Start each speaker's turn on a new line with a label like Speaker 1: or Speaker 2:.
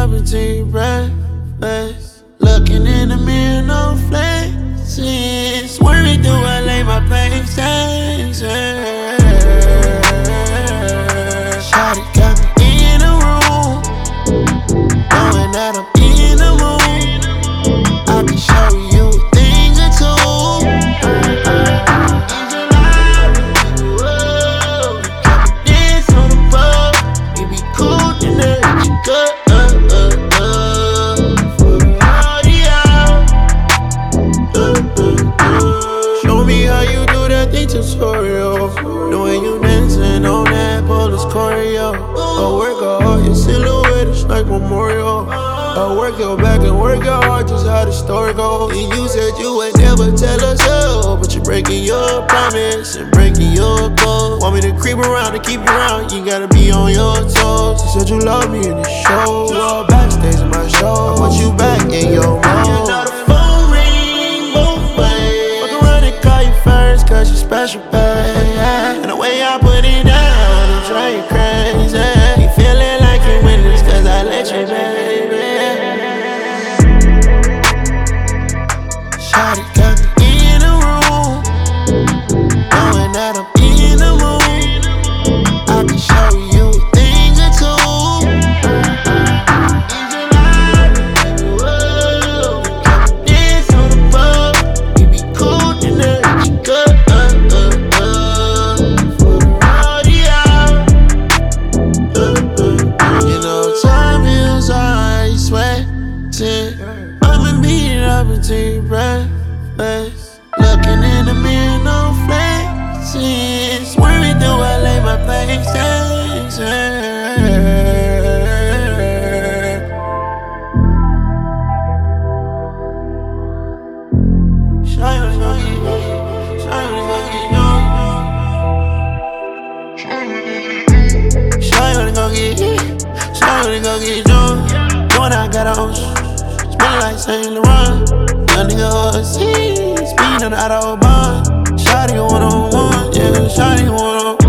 Speaker 1: up until you breathless. Looking in the mirror, no flexes. Swerving through LA, my pace takes. Shawty got me in the room, knowing that I'm in the mood. I can show you a thing or two. In July, dance on the boat. It be cool to let you go. Show me how you do that thing tutorial. The way you dancing on that police choreo. I work hard, your silhouette is like memorial. I work your back and work your heart, just how the story goes. And you said you would never tell us so, but you're breaking your promise and breaking your code. Want me to creep around and keep you around, you gotta be on your toes. You said you love me in the show, all backstage in my show. I want you back in your mode. You know the phone ring both ways. Fuck around and call you first, cause you special, babe. And the way I put it down, I'm trying you crazy. You feeling like you win this, cause I let you, baby. Shawty got me in the room, knowing that I'm in the mood. I can show you a thing or two. In July, dance on the boat. It be cool to let you go. For the rodeo. You know time heals all you sweating. I'ma beat it up until you breathless. Looking in the mirror, no flexes. Swerving through LA, my pace takes. Shawty gon' get drunk. When I got on, smell like Saint Laurent. Young nigga overseas, speeding on the Autobahn. Shawty one on one, yeah, shawty one on one.